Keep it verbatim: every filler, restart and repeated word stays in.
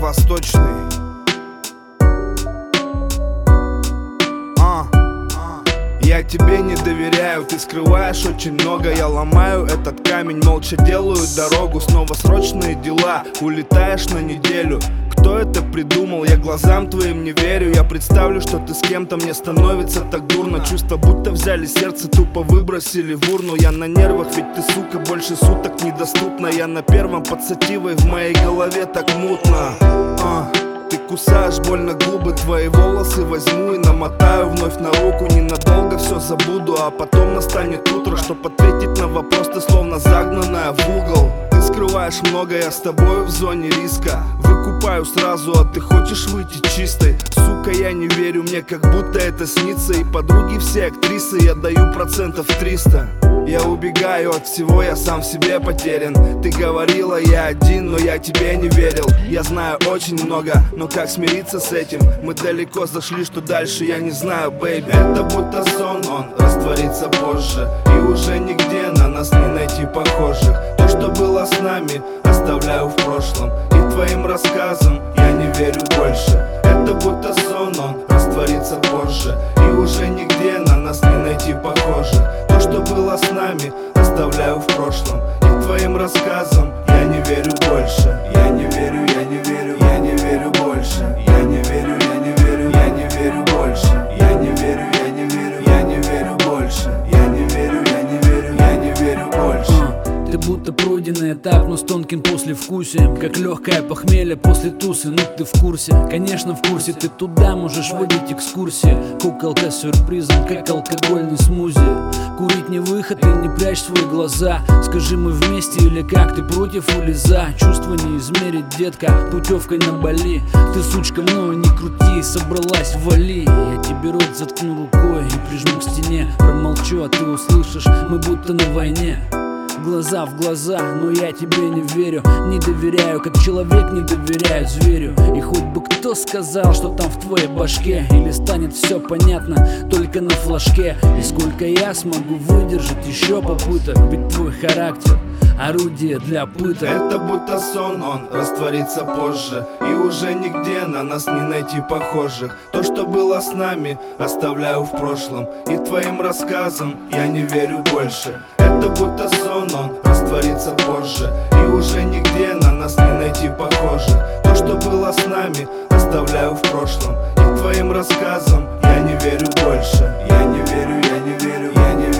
восточный. а. Я тебе не доверяю, ты скрываешь очень много. Я ломаю этот камень, молча делаю дорогу. Снова срочные дела, улетаешь на неделю. Кто это придумал? Я глазам твоим не верю. Я представлю, что ты с кем-то, мне становится так дурно. Чувство, будто взяли сердце, тупо выбросили в урну. Я на нервах, ведь ты, сука, больше суток недоступна. Я на первом под сативой, в моей голове так мутно. а. Ты кусаешь больно губы, твои волосы возьму и намотаю вновь на руку. Ненадолго все забуду, а потом настанет утро, чтоб ответить на вопрос, ты словно загнанная в угол. Ты скрываешь много, я с тобой в зоне риска. Выкупаю сразу, а ты хочешь выйти чистой. Сука, я не верю, мне как будто это снится. И подруги все актрисы, я даю процентов триста. Я убегаю от всего, я сам в себе потерян. Ты говорила, я один, но я тебе не верил. Я знаю очень много, но как смириться с этим? Мы далеко зашли, что дальше я не знаю, бэйби. Это будто сон, он растворится позже. И уже нигде на нас не найти похожих. То, что было с нами, оставляю в прошлом. И твоим рассказам я не верю больше. Это будто сон, он растворится позже. И уже нигде на нас не найти похожих. То, что было с нами, оставляю в прошлом. И твоим рассказам я не верю больше. Я не верю, я не верю, я не верю больше. Я не верю, я не верю, я не верю больше. Я не верю, я не верю, я не верю больше. Я не верю, я не верю, я не верю больше. Ты будто пройденный этап, но с тонким послевкусием. Как легкое похмелье после тусы, ну ты в курсе. Конечно в курсе, ты туда можешь водить экскурсии. Куколка с сюрпризом, как алкогольный смузи. Курить не выход и не прячь свои глаза. Скажи, мы вместе или как, ты против или за? Чувства не измерить, детка, путевкой на Бали. Ты, сучка, мною не крути, собралась, вали. Я тебе рот заткну рукой и прижму к стене. Промолчу, а ты услышишь, мы будто на войне. Глаза в глаза, но я тебе не верю. Не доверяю, как человек не доверяет зверю. И хоть бы кто сказал, что там в твоей башке, или станет все понятно только на флажке. И сколько я смогу выдержать еще попыток, ведь твой характер орудие для пыток. Это будто сон, он растворится позже. И уже нигде на нас не найти похожих. То, что было с нами, оставляю в прошлом. И твоим рассказам я не верю больше. Это будто сон, он растворится позже. И уже нигде на нас не найти похожих. То, что было с нами, оставляю в прошлом. И твоим рассказам я не верю больше. Я не верю, я не верю, я не верю.